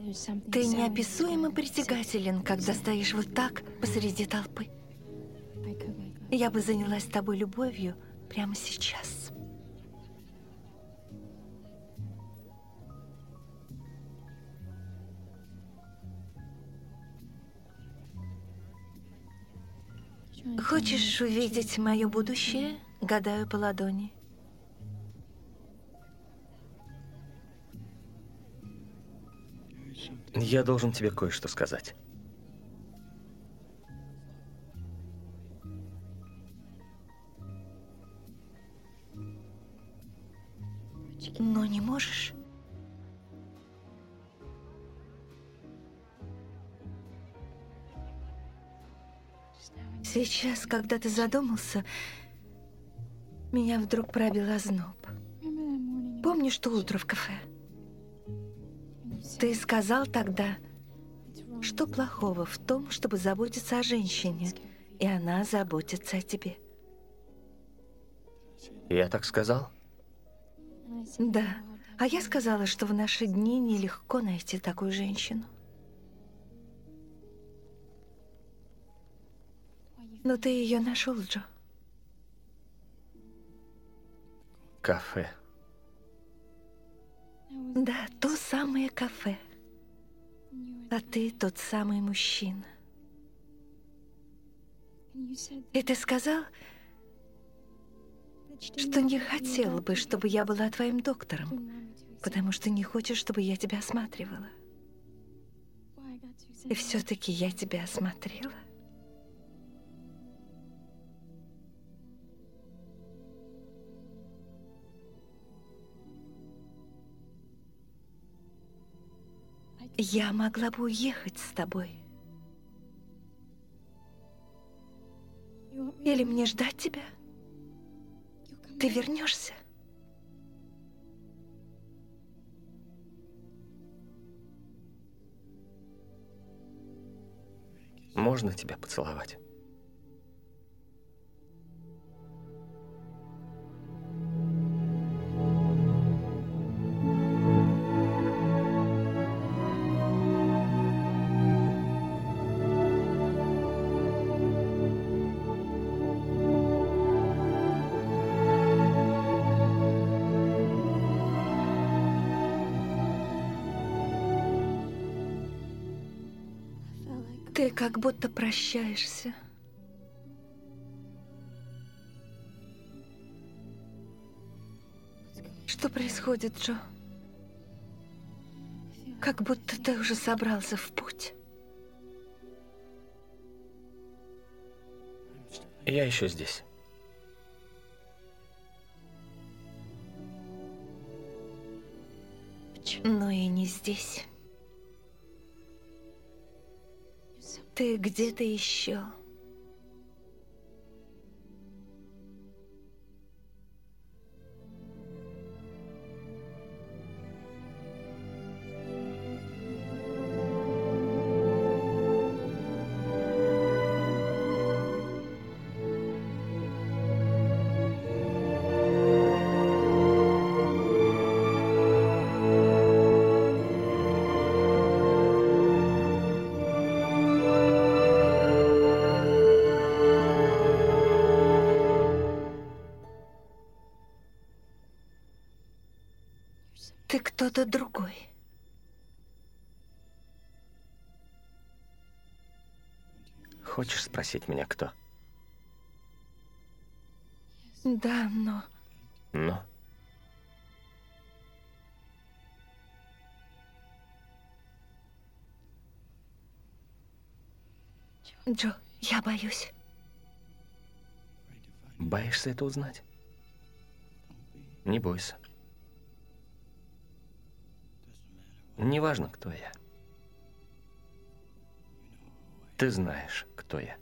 Ты неописуемо притягателен, когда стоишь вот так посреди толпы. Я бы занялась тобой любовью прямо сейчас. Хочешь увидеть мое будущее? Гадаю по ладони. Я должен тебе кое-что сказать. Но не можешь? Сейчас, когда ты задумался, меня вдруг пробил озноб. Помнишь то утро в кафе? Ты сказал тогда, что плохого в том, чтобы заботиться о женщине, и она заботится о тебе. Я так сказал? Да, а я сказала, что в наши дни нелегко найти такую женщину. Но ты ее нашел, Джо. Кафе. Да, то самое кафе. А ты тот самый мужчина. И ты сказал, что не хотел бы, чтобы я была твоим доктором, потому что не хочешь, чтобы я тебя осматривала. И все-таки я тебя осмотрела. Я могла бы уехать с тобой. Или мне ждать тебя? Ты вернешься? Можно тебя поцеловать? Ты как будто прощаешься. Что происходит, Джо? Как будто ты уже собрался в путь. Я еще здесь. Но и не здесь. Ты где-то еще. Ты кто-то другой. Хочешь спросить меня, кто? Да, но... Но? Джо, я боюсь. Боишься это узнать? Не бойся. Неважно, кто я. Ты знаешь, кто я.